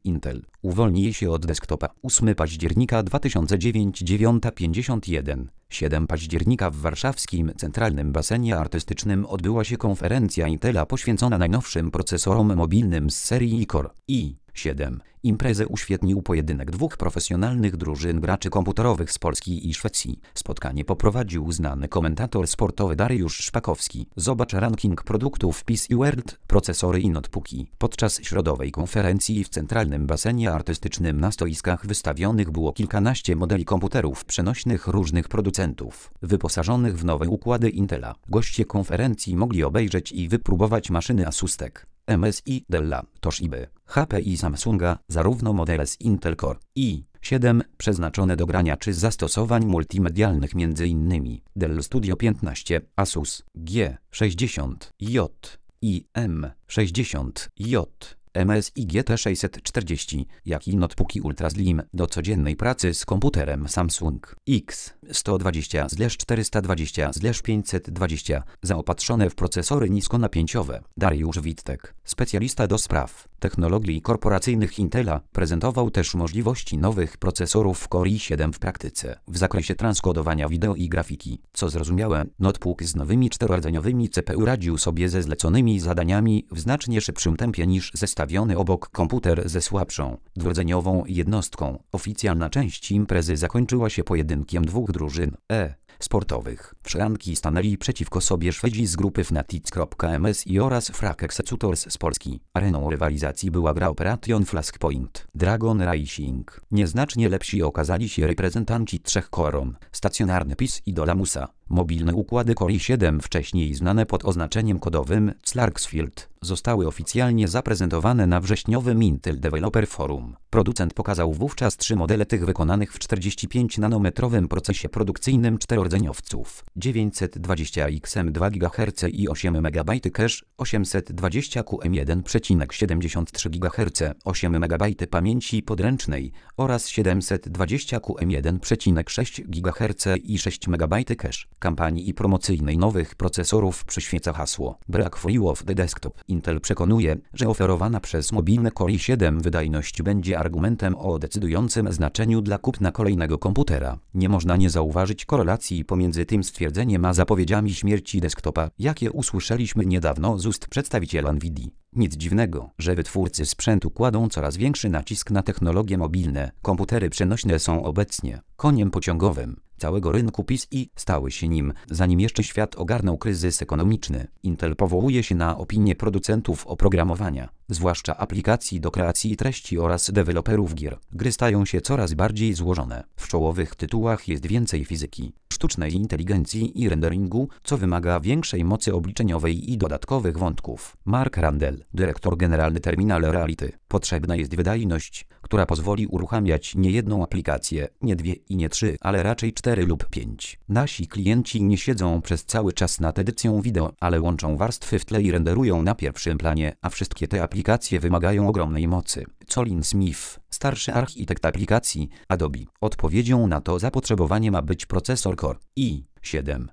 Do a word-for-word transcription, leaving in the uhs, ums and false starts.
Intel uwolni się od desktopa. ósmego października dwa tysiące dziewiątego, dziewiąta pięćdziesiąt jeden. siódmego października w warszawskim Centralnym Basenie Artystycznym odbyła się konferencja Intela poświęcona najnowszym procesorom mobilnym z serii Core i siedem. Imprezę uświetnił pojedynek dwóch profesjonalnych drużyn graczy komputerowych z Polski i Szwecji. Spotkanie poprowadził znany komentator sportowy Dariusz Szpakowski. Zobacz ranking produktów P C World, procesory i notebooki. Podczas środowej konferencji w Centralnym Basenie Artystycznym na stoiskach wystawionych było kilkanaście modeli komputerów przenośnych różnych producentów, wyposażonych w nowe układy Intela. Goście konferencji mogli obejrzeć i wypróbować maszyny Asus T E C, M S I, Della, Toshiby, H P i Samsunga, zarówno modele z Intel Core i siedem przeznaczone do grania czy zastosowań multimedialnych m.in. Dell Studio piętnaście, Asus G sześćdziesiąt J i M sześćdziesiąt J, M S I G T sześćset czterdzieści, jak i notebooki Ultra Slim do codziennej pracy z komputerem Samsung X sto dwadzieścia czterysta dwadzieścia pięćset dwadzieścia, zaopatrzone w procesory niskonapięciowe. Dariusz Wittek, specjalista do spraw technologii korporacyjnych Intela, prezentował też możliwości nowych procesorów Core i siedem w praktyce w zakresie transkodowania wideo i grafiki. Co zrozumiałe, notebook z nowymi czterorodzeniowymi C P U radził sobie ze zleconymi zadaniami w znacznie szybszym tempie niż zestawiony obok komputer ze słabszą, dwurodzeniową jednostką. Oficjalna część imprezy zakończyła się pojedynkiem dwóch drużyn E sportowych. W szranki stanęli przeciwko sobie Szwedzi z grupy Fnatics kropka M S I oraz Frag Executors z Polski. Areną rywalizacji była gra Operation Flashpoint, Dragon Racing. Nieznacznie lepsi okazali się reprezentanci trzech Coron, stacjonarny P I S i Dolamusa. Mobilne układy Core i siedem, wcześniej znane pod oznaczeniem kodowym Clarksfield, zostały oficjalnie zaprezentowane na wrześniowym Intel Developer Forum. Producent pokazał wówczas trzy modele tych wykonanych w czterdzieści pięć nanometrowym procesie produkcyjnym czterorodzeniowców: dziewięćset dwadzieścia X M dwa gigaherce i osiem megabajtów cache, osiemset dwadzieścia Q M jeden przecinek siedemdziesiąt trzy gigaherce, osiem megabajtów pamięci podręcznej oraz siedemset dwadzieścia Q M jeden przecinek sześć gigaherce i sześć megabajtów cache. Kampanii promocyjnej nowych procesorów przyświeca hasło Break Free of the Desktop. Intel przekonuje, że oferowana przez mobilne Core i siedem wydajność będzie argumentem o decydującym znaczeniu dla kupna kolejnego komputera. Nie można nie zauważyć korelacji pomiędzy tym stwierdzeniem a zapowiedziami śmierci desktopa, jakie usłyszeliśmy niedawno z ust przedstawiciela Nvidii. Nic dziwnego, że wytwórcy sprzętu kładą coraz większy nacisk na technologie mobilne. Komputery przenośne są obecnie koniem pociągowym całego rynku P C i stały się nim, zanim jeszcze świat ogarnął kryzys ekonomiczny. Intel powołuje się na opinie producentów oprogramowania, zwłaszcza aplikacji do kreacji treści oraz deweloperów gier. Gry stają się coraz bardziej złożone. W czołowych tytułach jest więcej fizyki, sztucznej inteligencji i renderingu, co wymaga większej mocy obliczeniowej i dodatkowych wątków. Mark Randall, dyrektor generalny Terminal Reality: potrzebna jest wydajność, która pozwoli uruchamiać nie jedną aplikację, nie dwie i nie trzy, ale raczej cztery lub pięć. Nasi klienci nie siedzą przez cały czas nad edycją wideo, ale łączą warstwy w tle i renderują na pierwszym planie, a wszystkie te aplikacje wymagają ogromnej mocy. Colin Smith, starszy architekt aplikacji Adobe: odpowiedzią na to zapotrzebowanie ma być procesor Core i siedem.